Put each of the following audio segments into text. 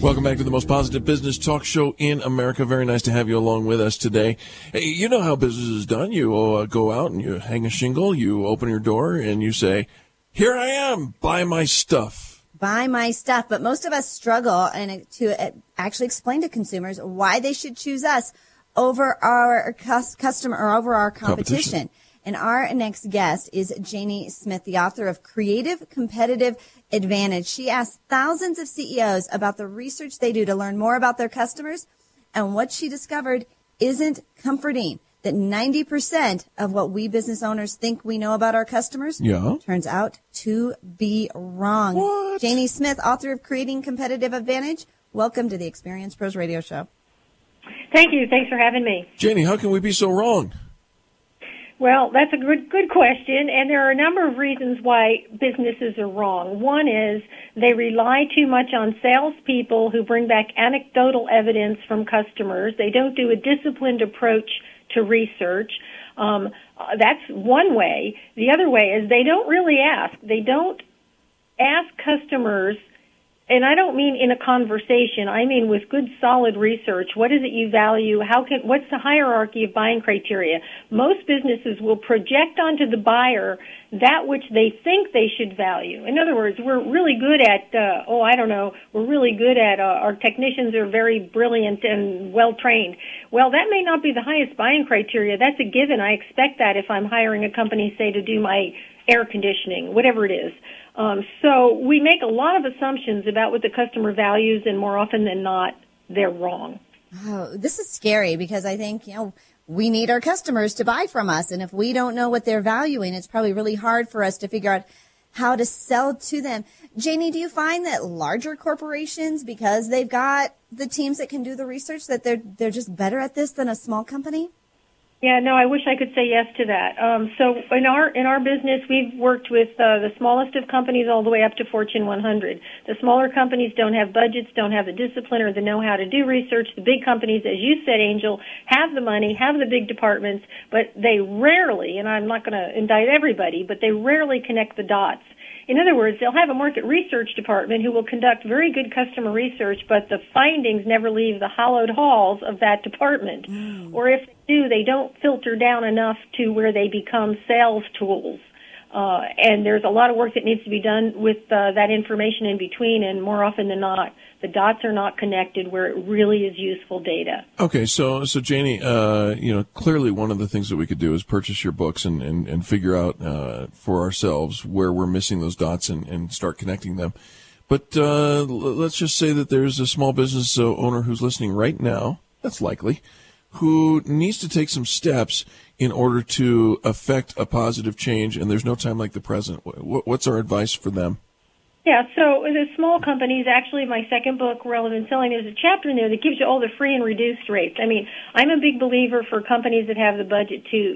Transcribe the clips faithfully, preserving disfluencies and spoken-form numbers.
Welcome back to the most positive business talk show in America. Very nice to have you along with us today. Hey, you know how business is done. You uh, go out and you hang a shingle, you open your door, and you say, here I am, buy my stuff. Buy my stuff. But most of us struggle and to actually explain to consumers why they should choose us over our customer or over our competition. competition. And our next guest is Janie Smith, the author of Creative Competitive Advantage. She asked thousands of C E Os about the research they do to learn more about their customers, and what she discovered isn't comforting. That ninety percent of what we business owners think we know about our customers yeah. turns out to be wrong. What? Janie Smith, author of Creating Competitive Advantage, welcome to the Experience Pros Radio Show. Thank you. Thanks for having me. Janie, how can we be so wrong? Well, that's a good good question, and there are a number of reasons why businesses are wrong. One is they rely too much on salespeople who bring back anecdotal evidence from customers. They don't do a disciplined approach to research. Um, that's one way. The other way is they don't really ask. They don't ask customers. And I don't mean in a conversation. I mean with good, solid research. What is it you value? How can? What's the hierarchy of buying criteria? Most businesses will project onto the buyer that which they think they should value. In other words, we're really good at, uh, oh, I don't know, we're really good at, uh, our technicians are very brilliant and well-trained. Well, that may not be the highest buying criteria. That's a given. I expect that if I'm hiring a company, say, to do my air conditioning, whatever it is. Um, so we make a lot of assumptions about what the customer values, and more often than not, they're wrong. Oh, this is scary because I think, you know, we need our customers to buy from us. And if we don't know what they're valuing, it's probably really hard for us to figure out how to sell to them. Janie, do you find that larger corporations, because they've got the teams that can do the research, that they're they're just better at this than a small company? Yeah, no, I wish I could say yes to that. Um, so in our in our business, we've worked with uh, the smallest of companies all the way up to Fortune one hundred. The smaller companies don't have budgets, don't have the discipline or the know-how to do research. The big companies, as you said, Angel, have the money, have the big departments, but they rarely, and I'm not going to indict everybody, but they rarely connect the dots. In other words, they'll have a market research department who will conduct very good customer research, but the findings never leave the hallowed halls of that department. Mm. Or if they do, they don't filter down enough to where they become sales tools. Uh, and there's a lot of work that needs to be done with uh, that information in between, and more often than not, the dots are not connected where it really is useful data. Okay, so so Janie, uh, you know, clearly one of the things that we could do is purchase your books and, and, and figure out uh, for ourselves where we're missing those dots and, and start connecting them. But uh, let's just say that there's a small business uh, owner who's listening right now, that's likely, who needs to take some steps in order to affect a positive change, and there's no time like the present. What's our advice for them? Yeah, so the small companies, actually my second book, Relevant Selling, there's a chapter in there that gives you all the free and reduced rates. I mean, I'm a big believer for companies that have the budget to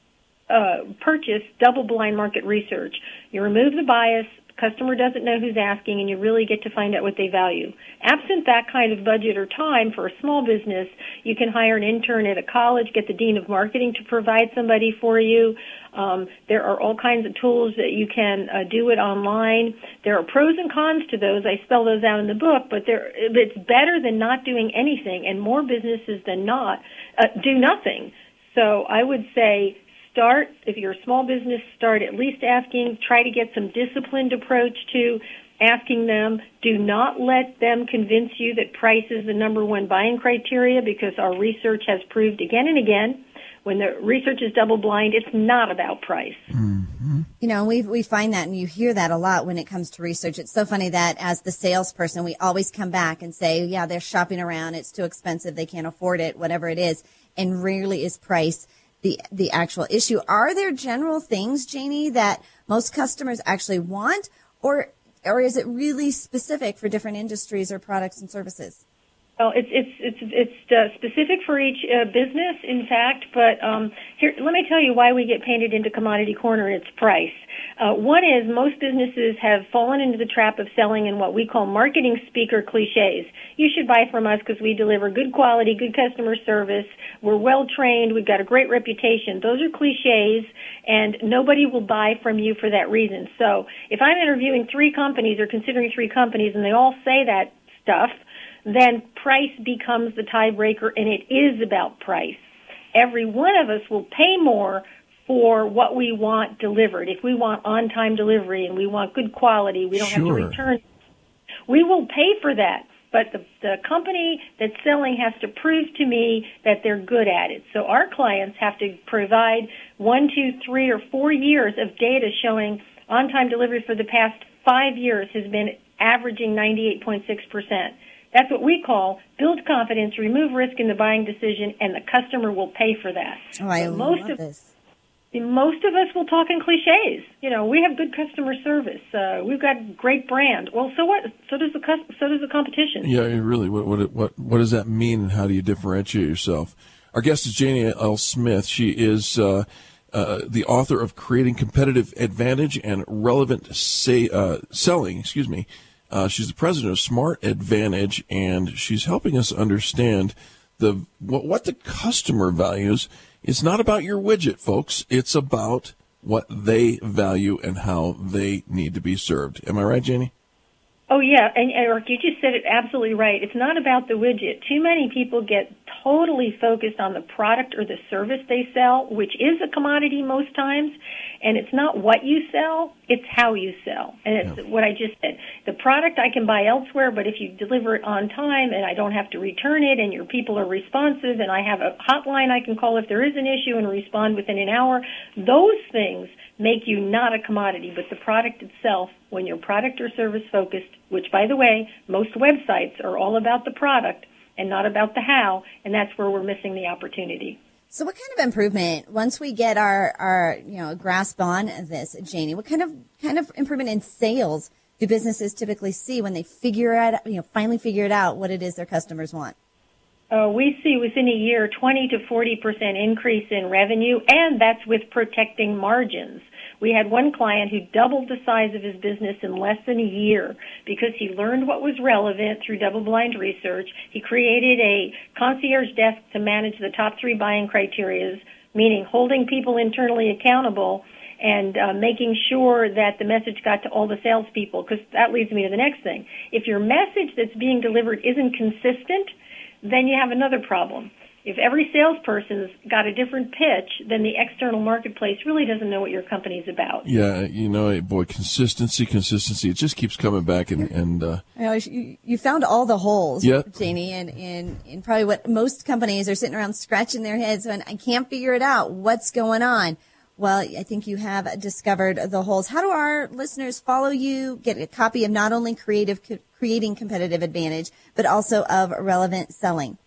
uh, purchase double-blind market research. You remove the bias, customer doesn't know who's asking, and you really get to find out what they value. Absent that kind of budget or time for a small business, you can hire an intern at a college, get the dean of marketing to provide somebody for you. Um, there are all kinds of tools that you can uh, do it online. There are pros and cons to those. I spell those out in the book, but there, it's better than not doing anything, and more businesses than not uh, do nothing. So I would say start, if you're a small business, start at least asking, try to get some disciplined approach to asking them. Do not let them convince you that price is the number one buying criteria, because our research has proved again and again, when the research is double-blind, it's not about price. Mm-hmm. You know, we we find that, and you hear that a lot when it comes to research. It's so funny that as the salesperson, we always come back and say, yeah, they're shopping around, it's too expensive, they can't afford it, whatever it is, and rarely is price the the actual issue. Are there general things, Janie, that most customers actually want, or or is it really specific for different industries or products and services? Well, it's it's it's it's uh, specific for each uh, business, in fact. But um, here, let me tell you why we get painted into commodity corner. It's price. Uh, one is most businesses have fallen into the trap of selling in what we call marketing speaker cliches. You should buy from us because we deliver good quality, good customer service. We're well trained. We've got a great reputation. Those are cliches, and nobody will buy from you for that reason. So if I'm interviewing three companies or considering three companies, and they all say that stuff, then price becomes the tiebreaker, and it is about price. Every one of us will pay more for what we want delivered. If we want on-time delivery and we want good quality, we don't Sure. have to return, we will pay for that. But the, the company that's selling has to prove to me that they're good at it. So our clients have to provide one, two, three, or four years of data showing on-time delivery for the past five years has been averaging ninety-eight point six percent. That's what we call build confidence, remove risk in the buying decision, and the customer will pay for that. Oh, I But love most of, this. Most of us will talk in cliches. You know, we have good customer service. Uh, we've got great brand. Well, so what? So does the cus- so does the competition. Yeah, really. What what what what does that mean, and how do you differentiate yourself? Our guest is Janie L. Smith. She is uh, uh, the author of Creating Competitive Advantage and Relevant Say, uh, Selling. Excuse me. Uh, she's the president of Smart Advantage, and she's helping us understand the what, what the customer values. It's not about your widget, folks. It's about what they value and how they need to be served. Am I right, Janie? Oh, yeah, and Eric, you just said it absolutely right. It's not about the widget. Too many people get totally focused on the product or the service they sell, which is a commodity most times, and it's not what you sell, it's how you sell. And it's yeah. what I just said. The product I can buy elsewhere, but if you deliver it on time and I don't have to return it and your people are responsive and I have a hotline I can call if there is an issue and respond within an hour, those things make you not a commodity, but the product itself, when you're product or service focused, which, by the way, most websites are all about the product and not about the how, and that's where we're missing the opportunity. So what kind of improvement, once we get our, our you know, grasp on this, Janie, what kind of kind of improvement in sales do businesses typically see when they figure out, you know, finally figure it out what it is their customers want? Uh, we see within a year twenty to forty percent increase in revenue, and that's with protecting margins. We had one client who doubled the size of his business in less than a year because he learned what was relevant through double-blind research. He created a concierge desk to manage the top three buying criteria, meaning holding people internally accountable and uh, making sure that the message got to all the salespeople, because that leads me to the next thing. If your message that's being delivered isn't consistent, then you have another problem. If every salesperson's got a different pitch, then the external marketplace really doesn't know what your company's about. Yeah, you know, boy, consistency, consistency. It just keeps coming back, and and uh, you, you found all the holes, yeah. Janie, and in in probably what most companies are sitting around scratching their heads and I can't figure it out. What's going on? Well, I think you have discovered the holes. How do our listeners follow you, get a copy of not only creative creating competitive advantage, but also of relevant selling?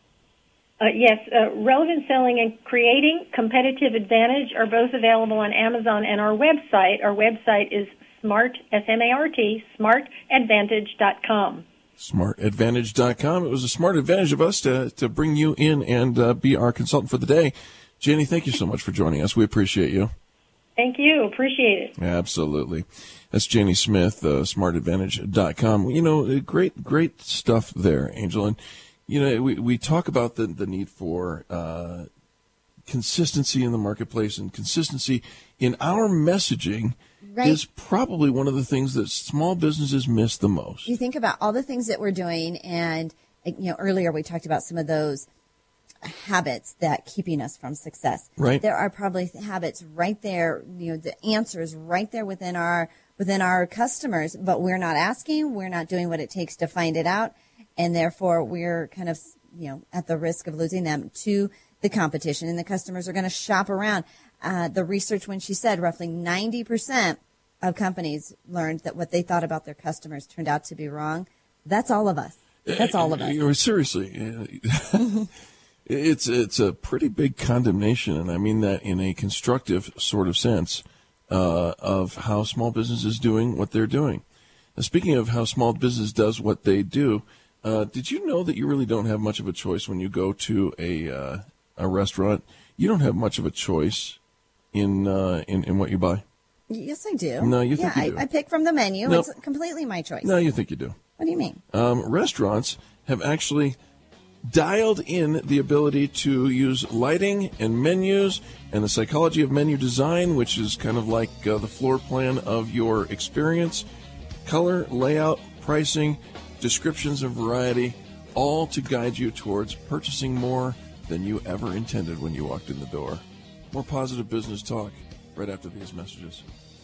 Uh, yes, uh, relevant selling and creating competitive advantage are both available on Amazon and our website. Our website is smart, S M A R T, smart advantage dot com. smart advantage dot com. It was a smart advantage of us to, to bring you in and uh, be our consultant for the day. Janie, thank you so much for joining us. We appreciate you. Thank you. Appreciate it. Absolutely. That's Janie Smith, uh, smart advantage dot com. You know, great, great stuff there, Angel. And you know, we, we talk about the, the need for uh, consistency in the marketplace, and consistency in our messaging right. is probably one of the things that small businesses miss the most. You think about all the things that we're doing, and you know, earlier we talked about some of those habits that keeping us from success. Right. There are probably habits right there, you know, the answers right there within our within our customers, but we're not asking, we're not doing what it takes to find it out. And therefore, we're kind of, you know, at the risk of losing them to the competition, and the customers are going to shop around. Uh, the research, when she said roughly ninety percent of companies learned that what they thought about their customers turned out to be wrong. That's all of us. That's all of us. Uh, seriously, it's it's a pretty big condemnation, and I mean that in a constructive sort of sense uh, of how small business is doing what they're doing. Now, speaking of how small business does what they do. Uh, did you know that you really don't have much of a choice when you go to a uh, a restaurant? You don't have much of a choice in uh, in, in what you buy. Yes, I do. No, you think yeah, you do. I, I pick from the menu. Nope. It's completely my choice. No, you think you do. What do you mean? Um, restaurants have actually dialed in the ability to use lighting and menus and the psychology of menu design, which is kind of like uh, the floor plan of your experience, color, layout, pricing, descriptions and variety, all to guide you towards purchasing more than you ever intended when you walked in the door. More positive business talk right after these messages.